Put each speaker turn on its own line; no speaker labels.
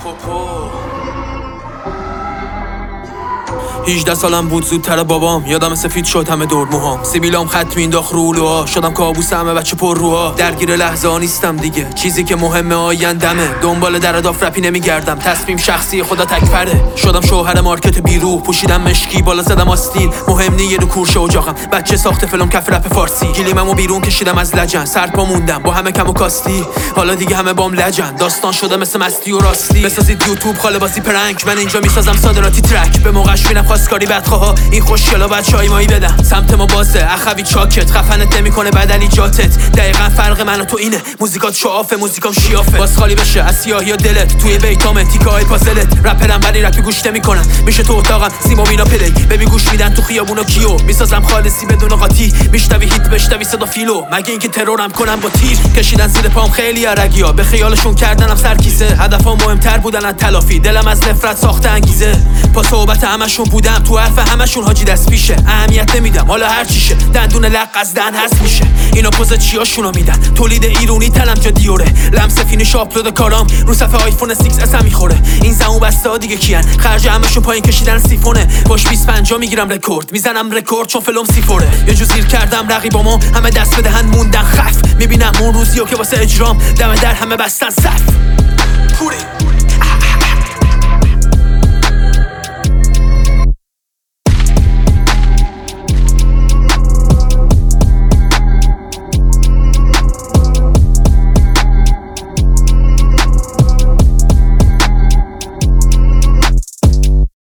18 سالم بود زودتر بابام، یادم سفید شد همه دور موهام، سیبیلام خط مینداخت رولوها، شدم کابوس همه بچه پر روها. درگیر لحظه ها نیستم دیگه، چیزی که مهمه آیندمه، دنبال در داف رپی نمیگردم، تصمیم شخصی خدا تکفره. شدم شوهر مارکت بیرو، پوشیدم مشکی بالا زدم آستین، مهم نی یه دو کورشه اجاقم، بچه ساخت فیلم کف رپ فارسی، گلیممو بیرون کشیدم از لجن، سرپا موندم با همه کم و کاستی، حالا دیگه همه بام لجن، داستان شده مثل مستی و راستی. بسازید یوتیوب خاله بازی پرنک، من اینجا میسازم صادراتی ترک، به موقعش میرم خواستگاری بدخواها، این خوشگلا بعد چای مایی بدم، سمت ما بازه اخوی چاکت، خفنت نمیکنه بدلی جاتت، دقیقاً فرق من و تو اینه، موزیکات شعافه موزیکام شیافه، باز خالی بشه از سیاهی و دلت، توی بیتامه تیکای پازلت، رپرم ولی رپی گوش نمیکنم، میشه تو اتاقم سیما وینا پلی، ببین گوش میدن تو خیابونا کیو، میسازم خالصی بدون قاطی، میشنوی هیت بشنوی صدا فیلو، مگه اینکه ترورم کنم با تیر، کشیدن زیر پام خیلی عرگیا، به خیالشون کردنم سرکیسه، هدفم مهمتر بودن از تلافی، دلم از نفرت ساخته انگیزه، با صحبت همشون بودم، تو حرف همشون حاجی دست پیشه، اهمیت نمیدم حالا هر چیشه، دندون لق از دهن هست میشه، اینا پوز چیاشونو میدن، تولید ایرونی تلم جا دیوره، لمس فینیش آپلود کارام رو صفحه آیفون 6s هم میخوره، این زمو بسته دیگه کیان، خرج همشون پایین کشیدن سیفونه، باش 25 میگیرم رکورد، میزنم رکورد چون فلم سیفوره، یه جو زیر کردم رقیبامو، همه دست بدهن موندن خف، میبینم اون روزیو که واسه اجرام دم در همه بستن صف.